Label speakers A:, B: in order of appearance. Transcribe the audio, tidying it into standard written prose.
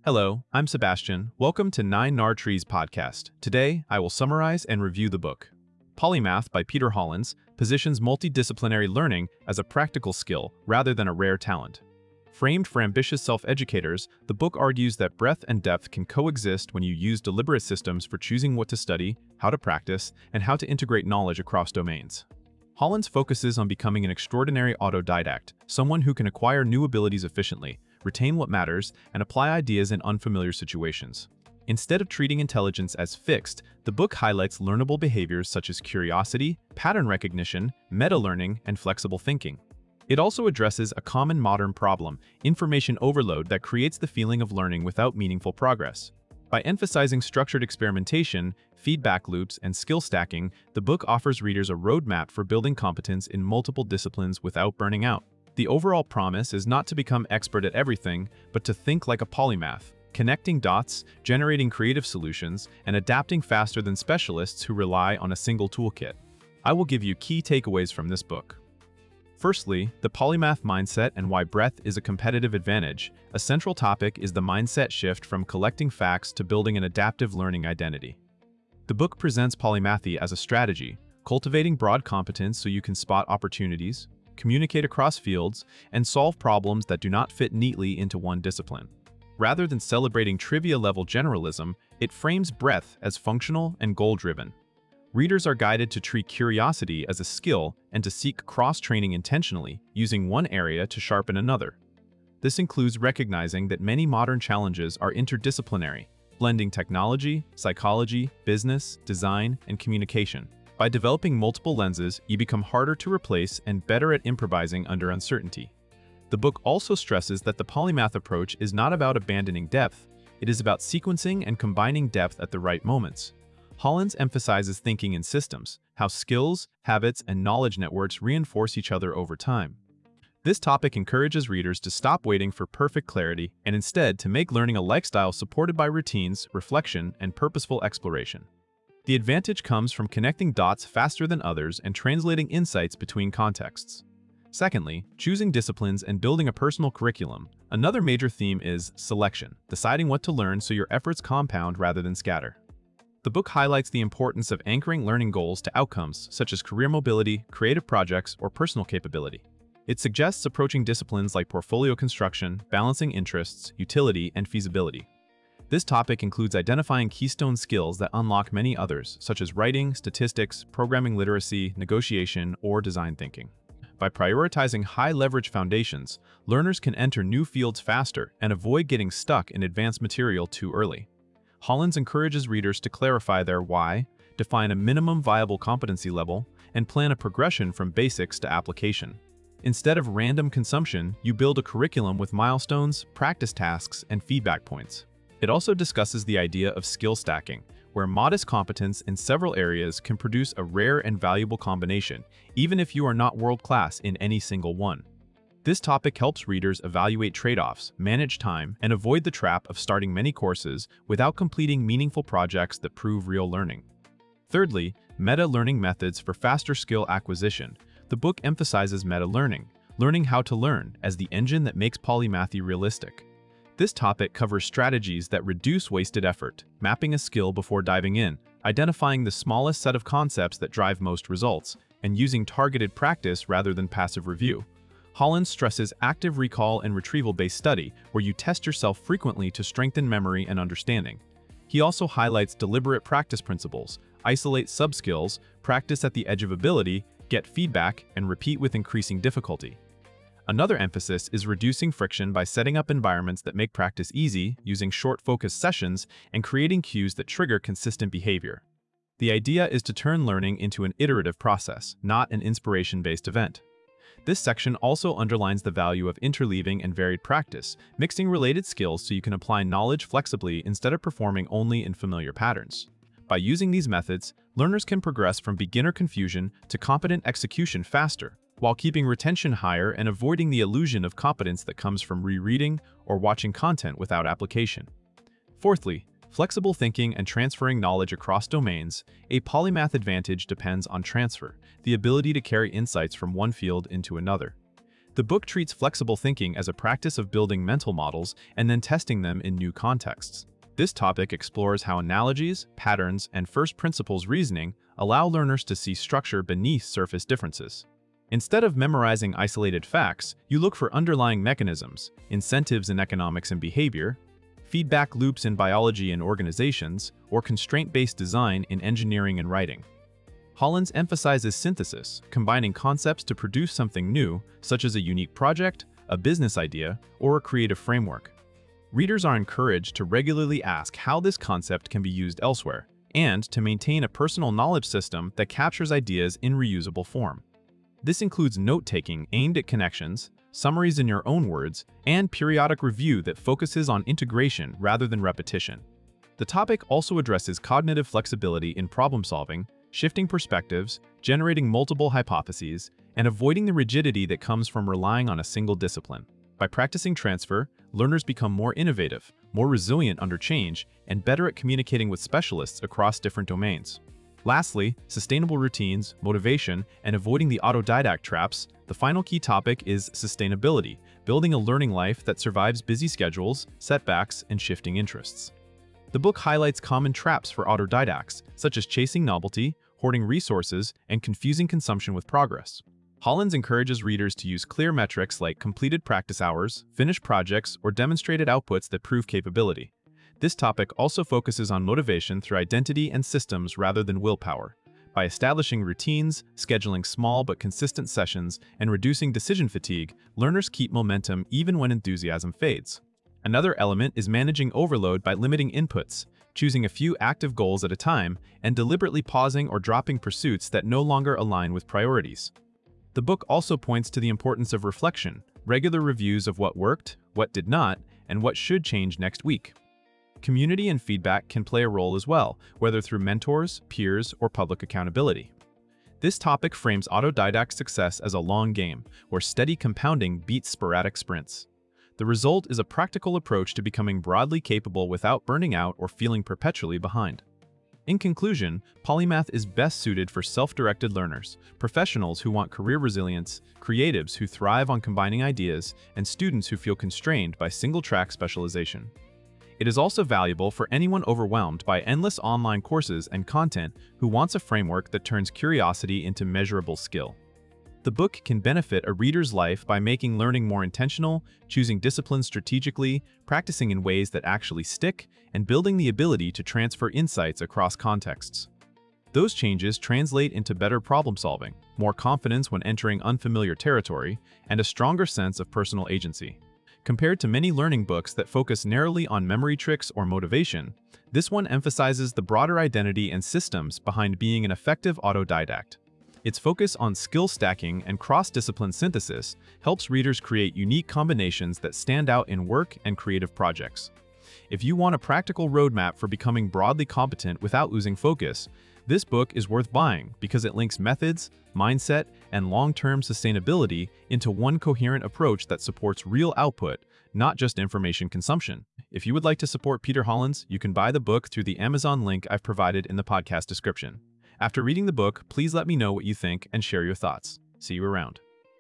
A: Hello, I'm Sebastian. Welcome to 9 Trees podcast. Today, I will summarize and review the book. Polymath by Peter Hollins positions multidisciplinary learning as a practical skill rather than a rare talent. Framed for ambitious self-educators, the book argues that breadth and depth can coexist when you use deliberate systems for choosing what to study, how to practice, and how to integrate knowledge across domains. Hollins focuses on becoming an extraordinary autodidact, someone who can acquire new abilities efficiently, retain what matters, and apply ideas in unfamiliar situations. Instead of treating intelligence as fixed, the book highlights learnable behaviors such as curiosity, pattern recognition, meta-learning, and flexible thinking. It also addresses a common modern problem, information overload that creates the feeling of learning without meaningful progress. By emphasizing structured experimentation, feedback loops, and skill stacking, the book offers readers a roadmap for building competence in multiple disciplines without burning out. The overall promise is not to become expert at everything, but to think like a polymath, connecting dots, generating creative solutions, and adapting faster than specialists who rely on a single toolkit. I will give you key takeaways from this book. Firstly, the polymath mindset and why breadth is a competitive advantage. A central topic is the mindset shift from collecting facts to building an adaptive learning identity. The book presents polymathy as a strategy, cultivating broad competence so you can spot opportunities, communicate across fields, and solve problems that do not fit neatly into one discipline. Rather than celebrating trivia-level generalism, it frames breadth as functional and goal-driven. Readers are guided to treat curiosity as a skill and to seek cross-training intentionally, using one area to sharpen another. This includes recognizing that many modern challenges are interdisciplinary, blending technology, psychology, business, design, and communication. By developing multiple lenses, you become harder to replace and better at improvising under uncertainty. The book also stresses that the polymath approach is not about abandoning depth, it is about sequencing and combining depth at the right moments. Hollins emphasizes thinking in systems, how skills, habits, and knowledge networks reinforce each other over time. This topic encourages readers to stop waiting for perfect clarity and instead to make learning a lifestyle supported by routines, reflection, and purposeful exploration. The advantage comes from connecting dots faster than others and translating insights between contexts. Secondly, choosing disciplines and building a personal curriculum. Another major theme is selection, deciding what to learn so your efforts compound rather than scatter. The book highlights the importance of anchoring learning goals to outcomes such as career mobility, creative projects, or personal capability. It suggests approaching disciplines like portfolio construction, balancing interests, utility, and feasibility. This topic includes identifying keystone skills that unlock many others, such as writing, statistics, programming literacy, negotiation, or design thinking. By prioritizing high-leverage foundations, learners can enter new fields faster and avoid getting stuck in advanced material too early. Hollins encourages readers to clarify their why, define a minimum viable competency level, and plan a progression from basics to application. Instead of random consumption, you build a curriculum with milestones, practice tasks, and feedback points. It also discusses the idea of skill stacking, where modest competence in several areas can produce a rare and valuable combination, even if you are not world-class in any single one. This topic helps readers evaluate trade-offs, manage time, and avoid the trap of starting many courses without completing meaningful projects that prove real learning. Thirdly, meta-learning methods for faster skill acquisition. The book emphasizes meta-learning, learning how to learn, as the engine that makes polymathy realistic. This topic covers strategies that reduce wasted effort, mapping a skill before diving in, identifying the smallest set of concepts that drive most results, and using targeted practice rather than passive review. Hollins stresses active recall and retrieval-based study, where you test yourself frequently to strengthen memory and understanding. He also highlights deliberate practice principles, isolate sub-skills, practice at the edge of ability, get feedback, and repeat with increasing difficulty. Another emphasis is reducing friction by setting up environments that make practice easy, using short focused sessions, and creating cues that trigger consistent behavior. The idea is to turn learning into an iterative process, not an inspiration-based event. This section also underlines the value of interleaving and varied practice, mixing related skills so you can apply knowledge flexibly instead of performing only in familiar patterns. By using these methods, learners can progress from beginner confusion to competent execution faster, while keeping retention higher and avoiding the illusion of competence that comes from rereading or watching content without application. Fourthly, flexible thinking and transferring knowledge across domains. A polymath advantage depends on transfer, the ability to carry insights from one field into another. The book treats flexible thinking as a practice of building mental models and then testing them in new contexts. This topic explores how analogies, patterns, and first principles reasoning allow learners to see structure beneath surface differences. Instead of memorizing isolated facts, you look for underlying mechanisms, incentives in economics and behavior, feedback loops in biology and organizations, or constraint-based design in engineering and writing. Hollins emphasizes synthesis, combining concepts to produce something new, such as a unique project, a business idea, or a creative framework. Readers are encouraged to regularly ask how this concept can be used elsewhere, and to maintain a personal knowledge system that captures ideas in reusable form. This includes note-taking aimed at connections, summaries in your own words, and periodic review that focuses on integration rather than repetition. The topic also addresses cognitive flexibility in problem-solving, shifting perspectives, generating multiple hypotheses, and avoiding the rigidity that comes from relying on a single discipline. By practicing transfer, learners become more innovative, more resilient under change, and better at communicating with specialists across different domains. Lastly, sustainable routines, motivation, and avoiding the autodidact traps. The final key topic is sustainability, building a learning life that survives busy schedules, setbacks, and shifting interests. The book highlights common traps for autodidacts, such as chasing novelty, hoarding resources, and confusing consumption with progress. Hollins encourages readers to use clear metrics like completed practice hours, finished projects, or demonstrated outputs that prove capability. This topic also focuses on motivation through identity and systems rather than willpower. By establishing routines, scheduling small but consistent sessions, and reducing decision fatigue, learners keep momentum even when enthusiasm fades. Another element is managing overload by limiting inputs, choosing a few active goals at a time, and deliberately pausing or dropping pursuits that no longer align with priorities. The book also points to the importance of reflection, regular reviews of what worked, what did not, and what should change next week. Community and feedback can play a role as well, whether through mentors, peers, or public accountability. This topic frames autodidact success as a long game, where steady compounding beats sporadic sprints. The result is a practical approach to becoming broadly capable without burning out or feeling perpetually behind. In conclusion, Polymath is best suited for self-directed learners, professionals who want career resilience, creatives who thrive on combining ideas, and students who feel constrained by single-track specialization. It is also valuable for anyone overwhelmed by endless online courses and content who wants a framework that turns curiosity into measurable skill. The book can benefit a reader's life by making learning more intentional, choosing disciplines strategically, practicing in ways that actually stick, and building the ability to transfer insights across contexts. Those changes translate into better problem-solving, more confidence when entering unfamiliar territory, and a stronger sense of personal agency. Compared to many learning books that focus narrowly on memory tricks or motivation, this one emphasizes the broader identity and systems behind being an effective autodidact. Its focus on skill stacking and cross-discipline synthesis helps readers create unique combinations that stand out in work and creative projects. If you want a practical roadmap for becoming broadly competent without losing focus, this book is worth buying because it links methods, mindset, and long-term sustainability into one coherent approach that supports real output, not just information consumption. If you would like to support Peter Hollins, you can buy the book through the Amazon link I've provided in the podcast description. After reading the book, please let me know what you think and share your thoughts. See you around.